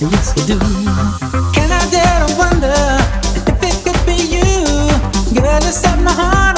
yes we do. Can I dare to wonder if it could be you? Girl, you set my heart